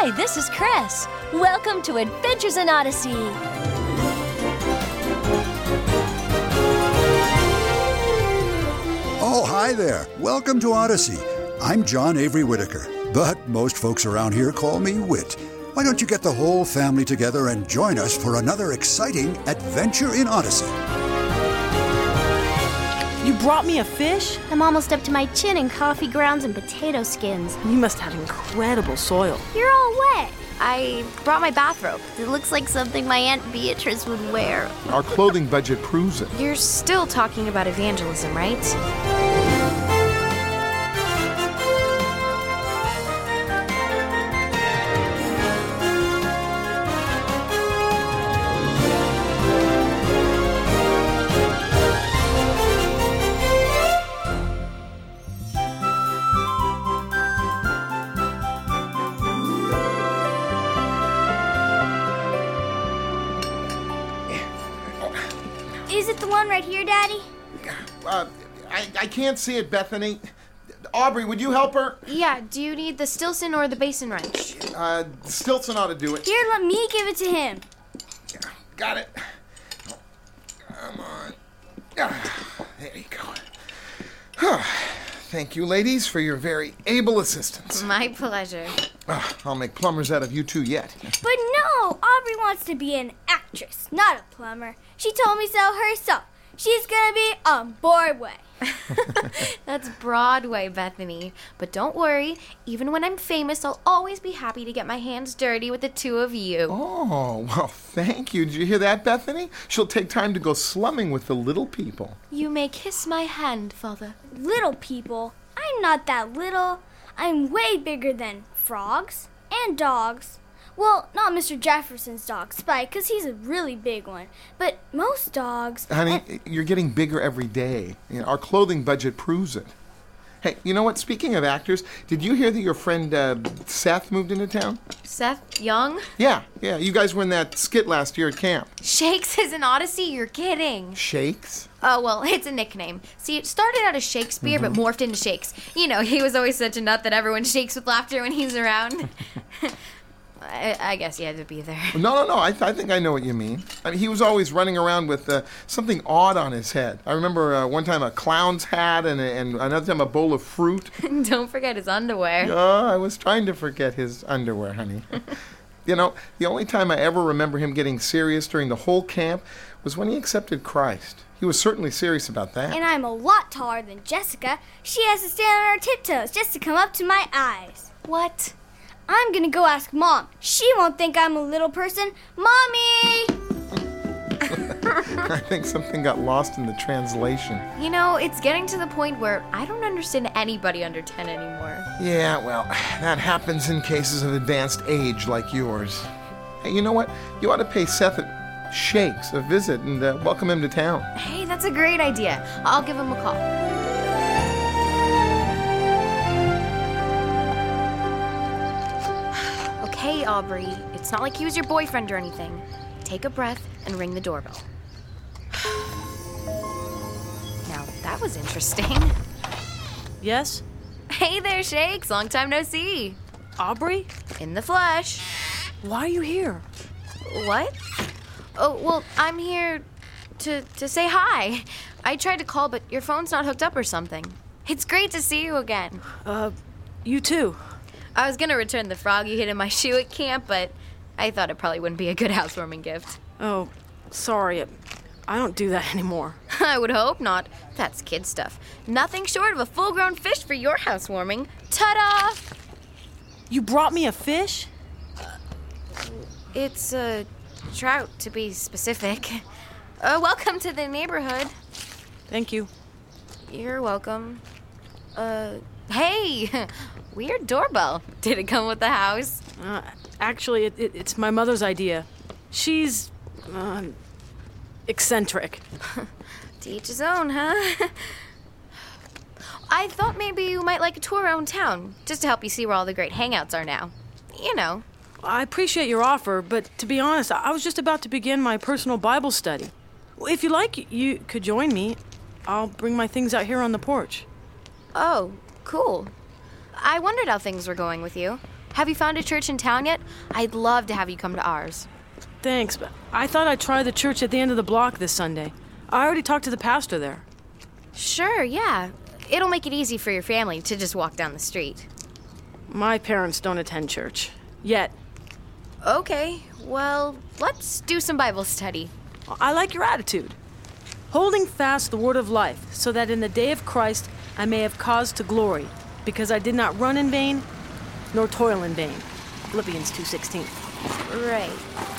Hi, this is Chris. Welcome to Adventures in Odyssey. Oh, hi there. Welcome to Odyssey. I'm John Avery Whitaker, but most folks around here call me Whit. Why don't you get the whole family together and join us for another exciting adventure in Odyssey? You brought me a fish? I'm almost up to my chin in coffee grounds and potato skins. You must have incredible soil. You're all wet. I brought my bathrobe. It looks like something my Aunt Beatrice would wear. Our clothing budget proves it. You're still talking about evangelism, right? Is it the one right here, Daddy? I can't see it, Bethany. Aubrey, would you help her? Yeah, do you need the Stilson or the basin wrench? Stilson ought to do it. Here, let me give it to him. Got it. Come on. There you go. Thank you, ladies, for your very able assistance. My pleasure. I'll make plumbers out of you two yet. But no, Aubrey wants to be an actress, not a plumber. She told me so herself. She's gonna be on Broadway. That's Broadway, Bethany. But don't worry, even when I'm famous, I'll always be happy to get my hands dirty with the two of you. Oh, well, thank you. Did you hear that, Bethany? She'll take time to go slumming with the little people. You may kiss my hand, Father. Little people? I'm not that little. I'm way bigger than frogs and dogs. Well, not Mr. Jefferson's dog, Spike, because he's a really big one. But most dogs... Honey, you're getting bigger every day. You know, our clothing budget proves it. Hey, you know what? Speaking of actors, did you hear that your friend Seth moved into town? Seth Young? Yeah. You guys were in that skit last year at camp. Shakes is an Odyssey? You're kidding. Shakes? Oh, well, it's a nickname. See, it started out as Shakespeare, but morphed into Shakes. You know, he was always such a nut that everyone shakes with laughter when he's around. I guess he had to be there. No. I think I know what you mean. I mean, he was always running around with something odd on his head. I remember one time a clown's hat and another time a bowl of fruit. Don't forget his underwear. Oh, I was trying to forget his underwear, honey. You know, the only time I ever remember him getting serious during the whole camp was when he accepted Christ. He was certainly serious about that. And I'm a lot taller than Jessica. She has to stand on her tiptoes just to come up to my eyes. What? I'm gonna go ask Mom. She won't think I'm a little person. Mommy! I think something got lost in the translation. You know, it's getting to the point where I don't understand anybody under 10 anymore. Yeah, well, that happens in cases of advanced age like yours. Hey, you know what? You ought to pay Seth at Shakes a visit and welcome him to town. Hey, that's a great idea. I'll give him a call. Okay, Aubrey, it's not like he was your boyfriend or anything. Take a breath and ring the doorbell. Now, that was interesting. Yes? Hey there, Shakes. Long time no see. Aubrey? In the flesh. Why are you here? What? Oh, well, I'm here to say hi. I tried to call, but your phone's not hooked up or something. It's great to see you again. You too. I was gonna return the frog you hid in my shoe at camp, but I thought it probably wouldn't be a good housewarming gift. Oh, sorry. I don't do that anymore. I would hope not. That's kid stuff. Nothing short of a full-grown fish for your housewarming. Ta-da! You brought me a fish? It's a trout, to be specific. Welcome to the neighborhood. Thank you. You're welcome. Hey! Weird doorbell. Did it come with the house? Actually, it's my mother's idea. She's, eccentric. To each his own, huh? I thought maybe you might like a tour around town, just to help you see where all the great hangouts are now. You know. I appreciate your offer, but to be honest, I was just about to begin my personal Bible study. If you like, you could join me. I'll bring my things out here on the porch. Oh, cool. I wondered how things were going with you. Have you found a church in town yet? I'd love to have you come to ours. Thanks, but I thought I'd try the church at the end of the block this Sunday. I already talked to the pastor there. Sure, yeah. It'll make it easy for your family to just walk down the street. My parents don't attend church. Yet. Okay, well, let's do some Bible study. I like your attitude. Holding fast the word of life, so that in the day of Christ I may have cause to glory, because I did not run in vain, nor toil in vain. Philippians 2:16. Right.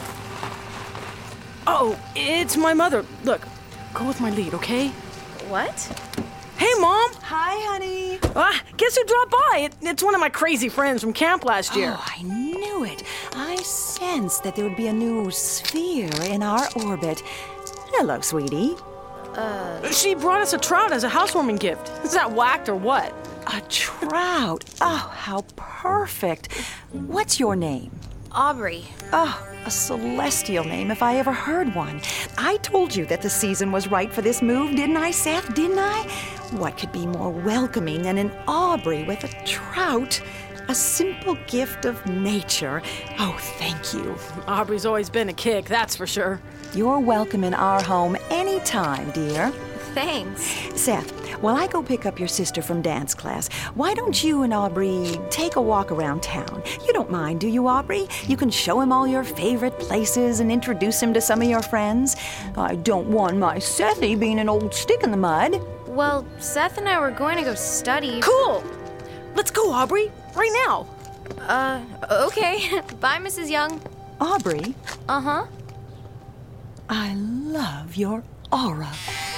Oh, it's my mother. Look, go with my lead, okay? What? Hey, Mom! Hi, honey. Guess who dropped by? It's one of my crazy friends from camp last year. Oh, I knew it. I sensed that there would be a new sphere in our orbit. Hello, sweetie. She brought us a trout as a housewarming gift. Is that whacked or what? A trout. Oh, how perfect. What's your name? Aubrey. Oh, a celestial name if I ever heard one. I told you that the season was right for this move, didn't I, Seth? Didn't I? What could be more welcoming than an Aubrey with a trout? A simple gift of nature. Oh, thank you. Aubrey's always been a kick, that's for sure. You're welcome in our home anytime, dear. Thanks. Seth, while I go pick up your sister from dance class, why don't you and Aubrey take a walk around town? You don't mind, do you, Aubrey? You can show him all your favorite places and introduce him to some of your friends. I don't want my Sethy being an old stick in the mud. Well, Seth and I were going to go study. Cool! Let's go, Aubrey, right now. Okay. Bye, Mrs. Young. Aubrey, Uh-huh. I love your aura.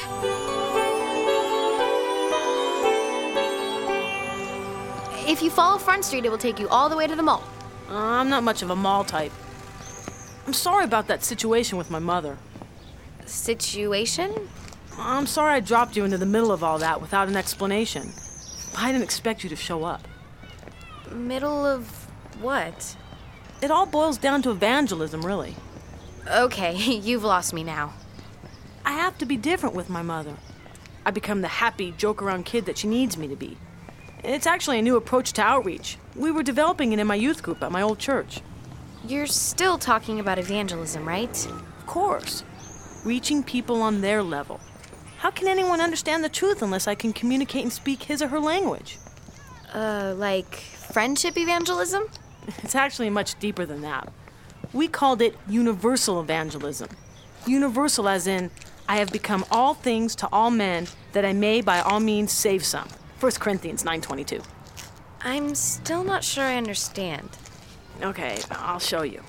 If you follow Front Street, it will take you all the way to the mall. I'm not much of a mall type. I'm sorry about that situation with my mother. Situation? I'm sorry I dropped you into the middle of all that without an explanation. I didn't expect you to show up. Middle of what? It all boils down to evangelism, really. Okay, you've lost me now. I have to be different with my mother. I become the happy, joke-around kid that she needs me to be. It's actually a new approach to outreach. We were developing it in my youth group at my old church. You're still talking about evangelism, right? Of course. Reaching people on their level. How can anyone understand the truth unless I can communicate and speak his or her language? Like friendship evangelism? It's actually much deeper than that. We called it universal evangelism. Universal as in, I have become all things to all men, that I may by all means save some. 1 Corinthians 9:22. I'm still not sure I understand. Okay, I'll show you.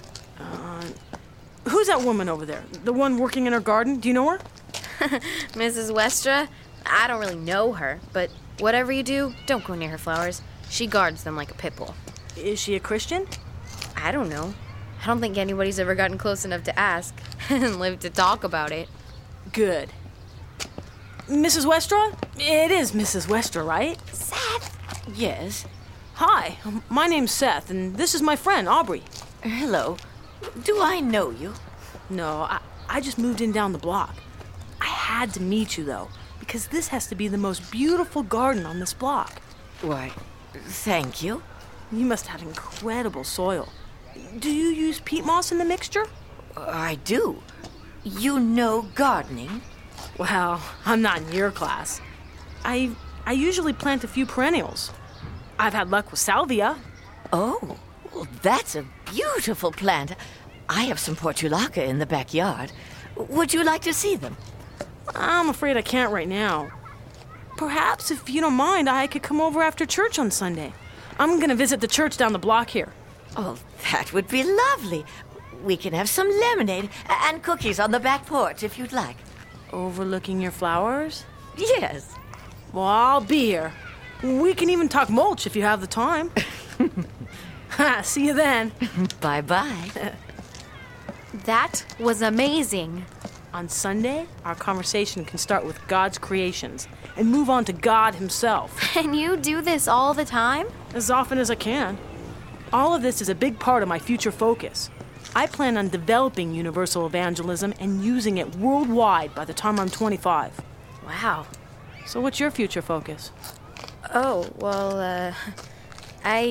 Who's that woman over there? The one working in her garden? Do you know her? Mrs. Westra? I don't really know her, but whatever you do, don't go near her flowers. She guards them like a pit bull. Is she a Christian? I don't know. I don't think anybody's ever gotten close enough to ask and lived to talk about it. Good. Mrs. Westra? It is Mrs. Westra, right? Seth? Yes? Hi, my name's Seth, and this is my friend, Aubrey. Hello. Do I know you? No, I just moved in down the block. I had to meet you, though, because this has to be the most beautiful garden on this block. Why, thank you. You must have incredible soil. Do you use peat moss in the mixture? I do. You know gardening? Well, I'm not in your class. I usually plant a few perennials. I've had luck with salvia. Oh, well, that's a beautiful plant. I have some portulaca in the backyard. Would you like to see them? I'm afraid I can't right now. Perhaps, if you don't mind, I could come over after church on Sunday. I'm going to visit the church down the block here. Oh, that would be lovely. We can have some lemonade and cookies on the back porch if you'd like. Overlooking your flowers? Yes. Well, I'll be here. We can even talk mulch if you have the time. See you then. Bye-bye. That was amazing. On Sunday, our conversation can start with God's creations and move on to God himself. And you do this all the time? As often as I can. All of this is a big part of my future focus. I plan on developing universal evangelism and using it worldwide by the time I'm 25. Wow. So what's your future focus? Oh, well, I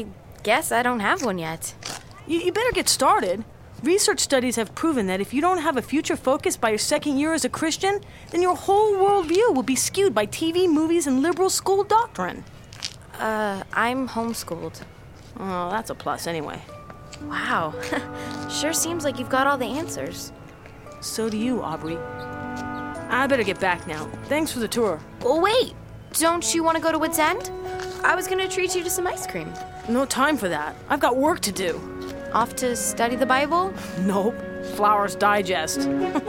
guess I don't have one yet. You better get started. Research studies have proven that if you don't have a future focus by your second year as a Christian, then your whole worldview will be skewed by TV, movies, and liberal school doctrine. I'm homeschooled. Oh, that's a plus anyway. Wow. Sure seems like you've got all the answers. So do you, Aubrey. I better get back now. Thanks for the tour. Well, wait. Don't you want to go to Woods End? I was going to treat you to some ice cream. No time for that. I've got work to do. Off to study the Bible? Nope. Flowers Digest.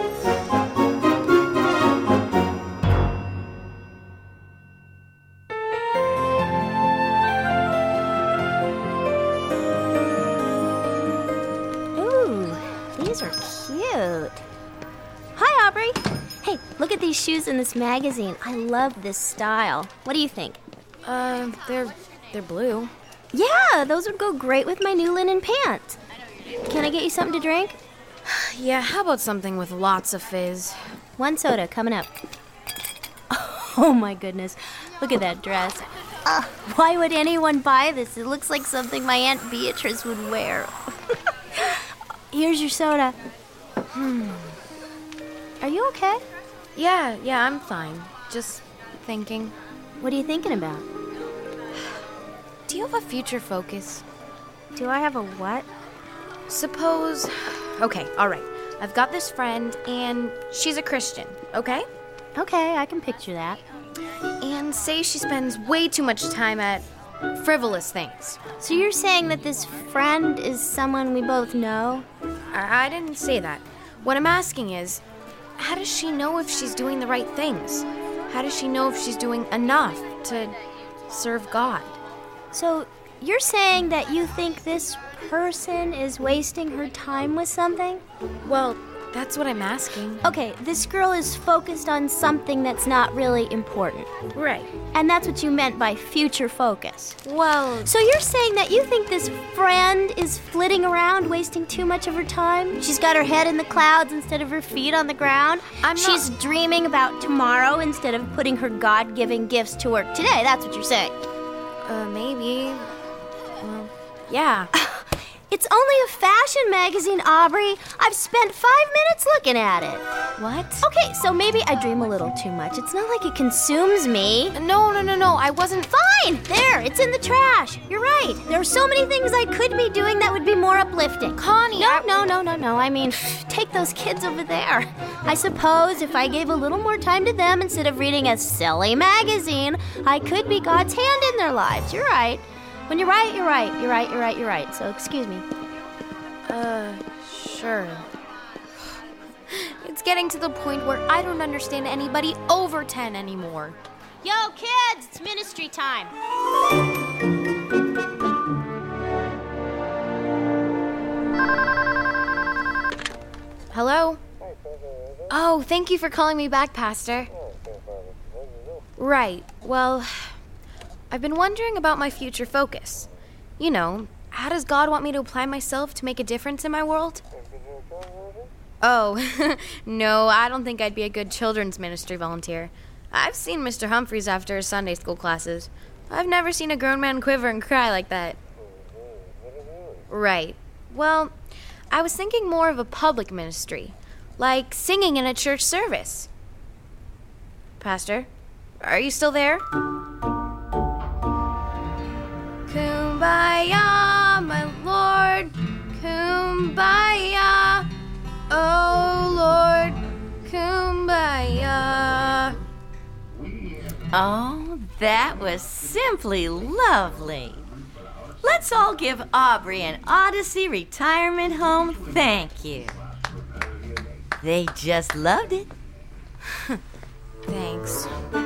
Ooh, these are cute. Hi, Aubrey. Hey, look at these shoes in this magazine. I love this style. What do you think? They're blue. Yeah, those would go great with my new linen pants. Can I get you something to drink? Yeah, how about something with lots of fizz? 1 soda coming up. Oh my goodness, look at that dress. Why would anyone buy this? It looks like something my Aunt Beatrice would wear. Here's your soda. Are you okay? Yeah, I'm fine. Just thinking. What are you thinking about? Do you have a future focus? Do I have a what? Suppose... Okay, all right. I've got this friend, and she's a Christian, okay? Okay, I can picture that. And say she spends way too much time at frivolous things. So you're saying that this friend is someone we both know? I didn't say that. What I'm asking is, how does she know if she's doing the right things? How does she know if she's doing enough to serve God? So you're saying that you think this person is wasting her time with something? Well, that's what I'm asking. Okay, this girl is focused on something that's not really important. Right. And that's what you meant by future focus. Well... So you're saying that you think this friend is flitting around, wasting too much of her time? She's got her head in the clouds instead of her feet on the ground? She's dreaming about tomorrow instead of putting her God-given gifts to work today. That's what you're saying. Maybe. Well, yeah. It's only a fashion magazine, Aubrey. I've spent 5 minutes looking at it. What? Okay, so maybe I dream a little too much. It's not like it consumes me. No, I wasn't... Fine! There, it's in the trash. You're right. There are so many things I could be doing that would be more uplifting. Connie, No. I mean, take those kids over there. I suppose if I gave a little more time to them instead of reading a silly magazine, I could be God's hand in their lives. You're right. When you're right, you're right. You're right. So excuse me. Sure. It's getting to the point where I don't understand anybody over 10 anymore. Yo, kids, it's ministry time. Hello? Oh, thank you for calling me back, Pastor. Right. Well, I've been wondering about my future focus. You know, how does God want me to apply myself to make a difference in my world? Oh, no, I don't think I'd be a good children's ministry volunteer. I've seen Mr. Humphreys after his Sunday school classes. I've never seen a grown man quiver and cry like that. Right. Well, I was thinking more of a public ministry, like singing in a church service. Pastor, are you still there? Kumbaya, my Lord, kumbaya, oh Lord, kumbaya. Oh, that was simply lovely. Let's all give Aubrey and Odyssey Retirement Home thank you. They just loved it. Thanks.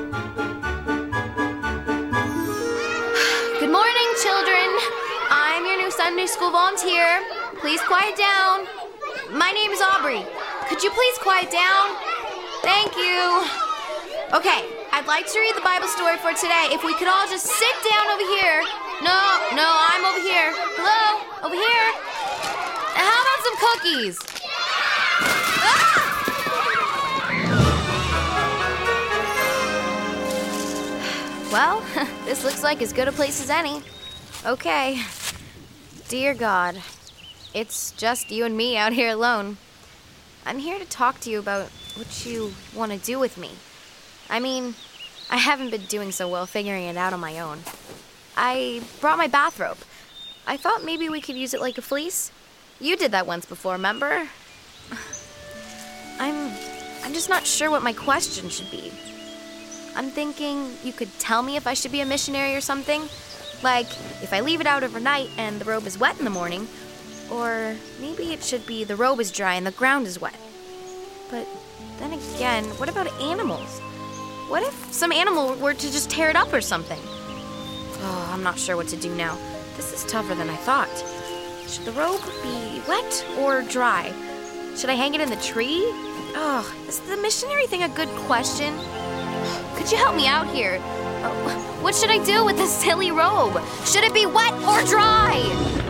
Good morning, children. I'm your new Sunday school volunteer. Please quiet down. My name is Aubrey. Could you please quiet down? Thank you. Okay, I'd like to read the Bible story for today. If we could all just sit down over here. No, I'm over here. Hello? Over here? How about some cookies? Ah! Well, this looks like as good a place as any. Okay. Dear God, it's just you and me out here alone. I'm here to talk to you about what you want to do with me. I mean, I haven't been doing so well figuring it out on my own. I brought my bathrobe. I thought maybe we could use it like a fleece. You did that once before, remember? I'm just not sure what my question should be. I'm thinking you could tell me if I should be a missionary or something. Like, if I leave it out overnight and the robe is wet in the morning. Or maybe it should be the robe is dry and the ground is wet. But then again, what about animals? What if some animal were to just tear it up or something? Oh, I'm not sure what to do now. This is tougher than I thought. Should the robe be wet or dry? Should I hang it in the tree? Oh, is the missionary thing a good question? Could you help me out here? What should I do with this silly robe? Should it be wet or dry?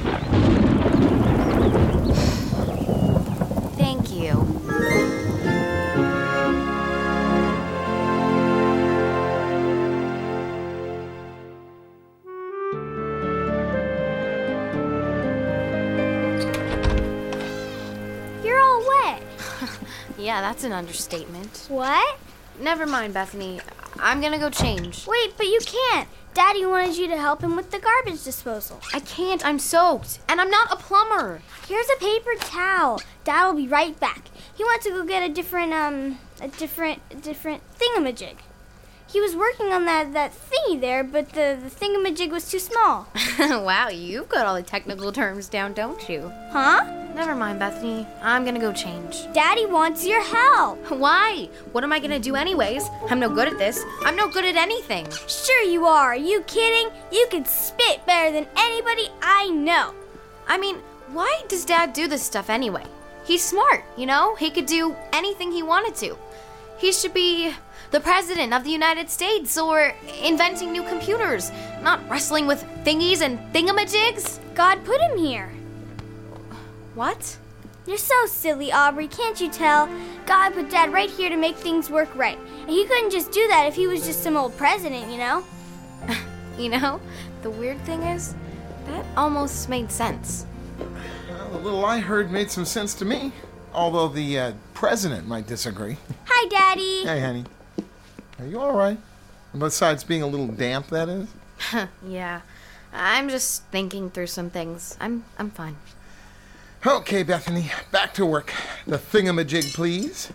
Thank you. You're all wet. Yeah, that's an understatement. What? Never mind, Bethany. I'm gonna go change. Wait, but you can't. Daddy wanted you to help him with the garbage disposal. I can't. I'm soaked. And I'm not a plumber. Here's a paper towel. Dad will be right back. He went to go get a different thingamajig. He was working on that thingy there, but the thingamajig was too small. Wow, you've got all the technical terms down, don't you? Huh? Never mind, Bethany. I'm gonna go change. Daddy wants your help. Why? What am I gonna do anyways? I'm no good at this. I'm no good at anything. Sure you are. Are you kidding? You can spit better than anybody I know. I mean, why does Dad do this stuff anyway? He's smart, you know? He could do anything he wanted to. He should be the president of the United States or inventing new computers, not wrestling with thingies and thingamajigs. God put him here. What? You're so silly, Aubrey. Can't you tell? God put Dad right here to make things work right. And he couldn't just do that if he was just some old president, you know? You know, the weird thing is, that almost made sense. Well, the little I heard made some sense to me, although the president might disagree. Hi, Daddy. Hey, honey. Are you all right? Besides being a little damp, that is? Yeah, I'm just thinking through some things. I'm fine. Okay, Bethany, back to work. The thingamajig, please.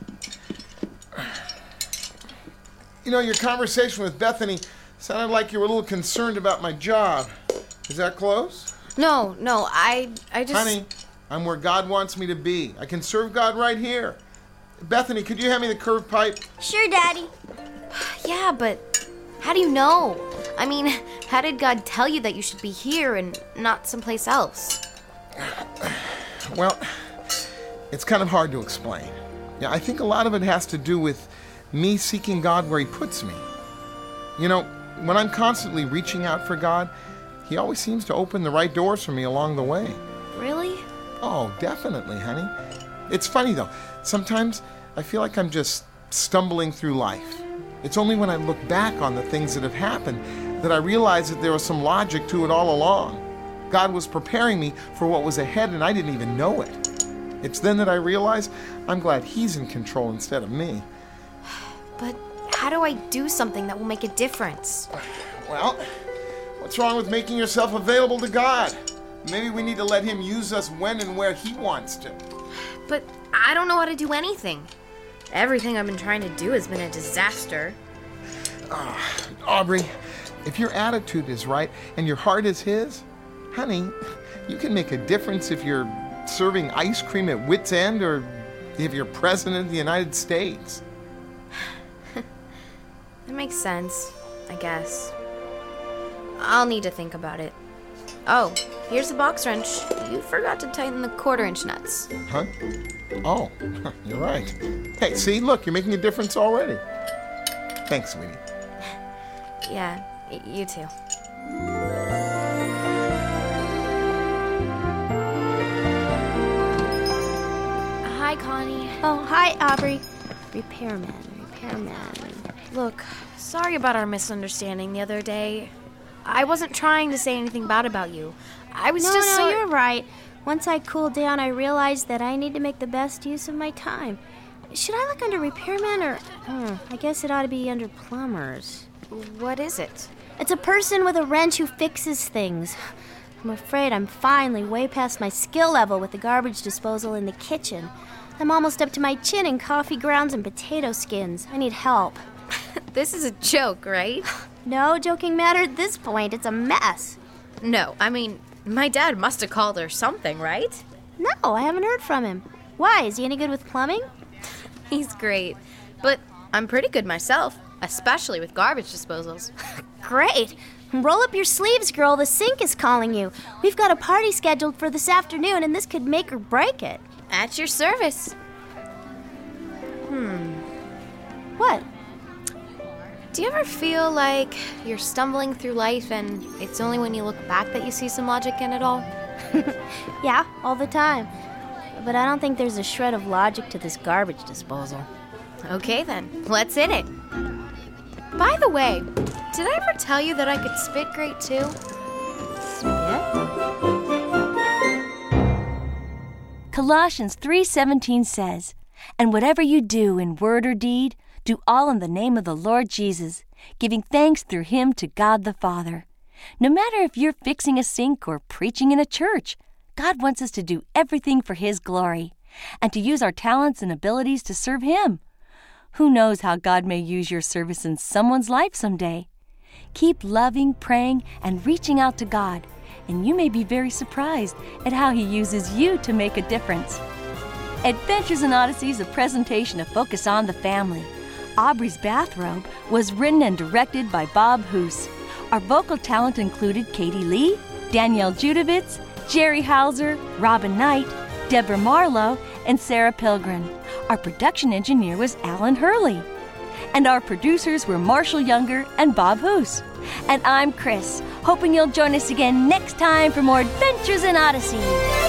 You know, your conversation with Bethany sounded like you were a little concerned about my job. Is that close? No, I just... Honey, I'm where God wants me to be. I can serve God right here. Bethany, could you hand me the curved pipe? Sure, Daddy. Yeah, but how do you know? I mean, how did God tell you that you should be here and not someplace else? Well, it's kind of hard to explain. Yeah, I think a lot of it has to do with me seeking God where He puts me. You know, when I'm constantly reaching out for God, He always seems to open the right doors for me along the way. Really? Oh, definitely, honey. It's funny, though. Sometimes I feel like I'm just stumbling through life. It's only when I look back on the things that have happened that I realize that there was some logic to it all along. God was preparing me for what was ahead, and I didn't even know it. It's then that I realize I'm glad He's in control instead of me. But how do I do something that will make a difference? Well, what's wrong with making yourself available to God? Maybe we need to let Him use us when and where He wants to. But I don't know how to do anything. Everything I've been trying to do has been a disaster. Aubrey, if your attitude is right and your heart is His, honey, you can make a difference if you're serving ice cream at Wit's End or if you're president of the United States. That makes sense, I guess. I'll need to think about it. Oh, here's the box wrench. You forgot to tighten the quarter-inch nuts. Huh? Oh, you're right. Hey, see, look, you're making a difference already. Thanks, sweetie. Yeah, you too. Hi, Connie. Oh, hi, Aubrey. Repairman. Look, sorry about our misunderstanding the other day. I wasn't trying to say anything bad about you. I was No, you're right. Once I cooled down, I realized that I need to make the best use of my time. Should I look under repairmen or... I guess it ought to be under plumbers. What is it? It's a person with a wrench who fixes things. I'm afraid I'm finally way past my skill level with the garbage disposal in the kitchen. I'm almost up to my chin in coffee grounds and potato skins. I need help. This is a joke, right? No joking matter at this point. It's a mess. No, I mean, my dad must have called or something, right? No, I haven't heard from him. Why? Is he any good with plumbing? He's great, but I'm pretty good myself, especially with garbage disposals. Great. Roll up your sleeves, girl. The sink is calling you. We've got a party scheduled for this afternoon, and this could make or break it. At your service. What? Do you ever feel like you're stumbling through life and it's only when you look back that you see some logic in it all? Yeah, all the time. But I don't think there's a shred of logic to this garbage disposal. Okay then, let's hit it. By the way, did I ever tell you that I could spit great too? Colossians 3:17 says, "And whatever you do in word or deed, do all in the name of the Lord Jesus, giving thanks through him to God the Father." No matter if you're fixing a sink or preaching in a church, God wants us to do everything for his glory and to use our talents and abilities to serve him. Who knows how God may use your service in someone's life someday? Keep loving, praying, and reaching out to God, and you may be very surprised at how he uses you to make a difference. Adventures in Odyssey is a presentation of Focus on the Family. Aubrey's Bathrobe was written and directed by Bob Hoose. Our vocal talent included Katie Lee, Danielle Judovitz, Jerry Hauser, Robin Knight, Deborah Marlowe, and Sarah Pilgrim. Our production engineer was Alan Hurley. And our producers were Marshall Younger and Bob Hoose. And I'm Chris, hoping you'll join us again next time for more Adventures in Odyssey.